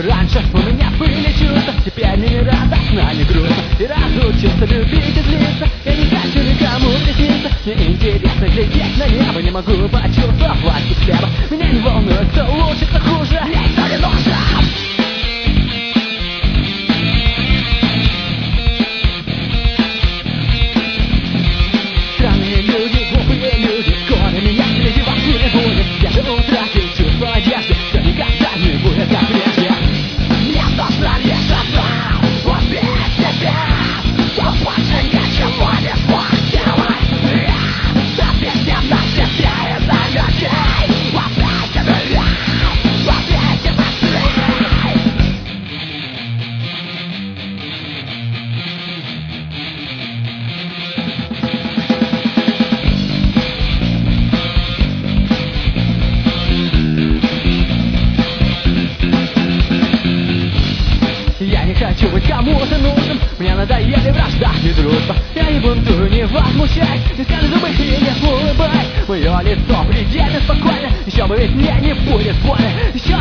Раньше у меня были чувства, теперь не радостно, не грустно. И разучился любить и злиться. Я не хочу никому присниться. Мне интересно глядеть на небо. Не могу почувствовать вкус хлеба. Меня не волнует, кто лучше, кто хуже. Мне никто не нужен. Странные люди, глупые люди. Скоро меня среди вас не будет. Я же утратил чувство одежды. Все никогда не будет как прежде. Мне нужно лишь одно. Убить себя. Я больше ничего не смог сделать. Я ответим на себя и за людей. Убейте меня. Убейте быстрее. Я не хочу быть кому-то нужным. Мне надоели вражда и дружба. Я не бунтую, не возмущай. Не скажу зубы и не улыбай. Мое лицо предельно спокойно. Еще бы ведь мне не будет больно. Еще